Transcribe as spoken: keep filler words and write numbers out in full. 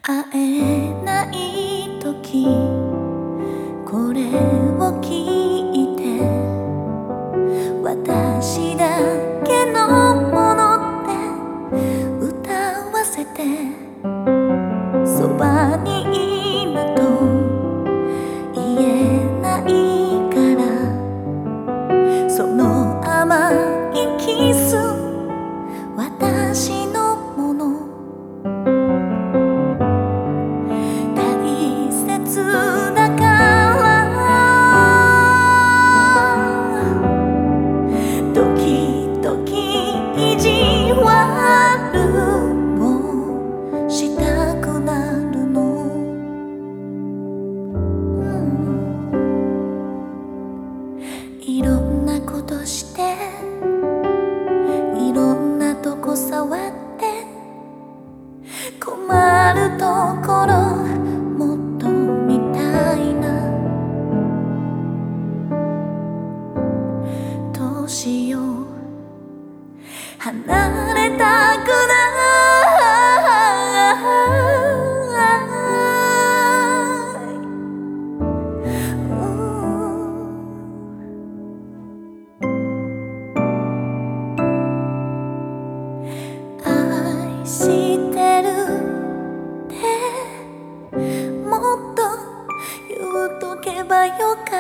会えない時これを聞いて私だけのものって歌わせてそばにいると言えないからその甘いキス私のもの大切だから時々意地悪をしたくなるの、うん、いろんなことしていろんなとこ触って困るところもっと見たいなどうしよう離れたくない愛してるってもっと言うとけばよかった